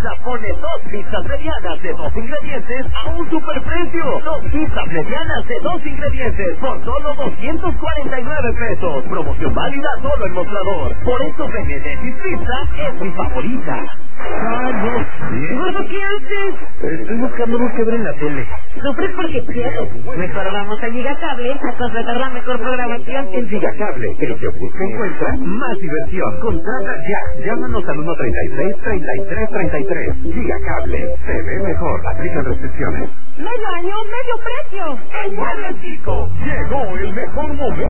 Pizza pone 2 pizzas medianas de 2 ingredientes a un superprecio. 2 pizzas medianas de 2 ingredientes por solo 249 pesos. Promoción válida solo en Mostrador. Por eso Benedetti Pizza es mi favorita. Gordo, ¿qué haces? Estoy buscando algo que ver en la tele. Sufres porque quieres. Mejor vamos a Gigacable a contratar la mejor programación. En Gigacable, el que busca encuentra más diversión. Contrata ya. Llámanos al 133-3333. Gigacable. Se ve mejor. Aplican restricciones. ¡Medio año, medio precio! ¡En Mueble Chico! Llegó el mejor momento.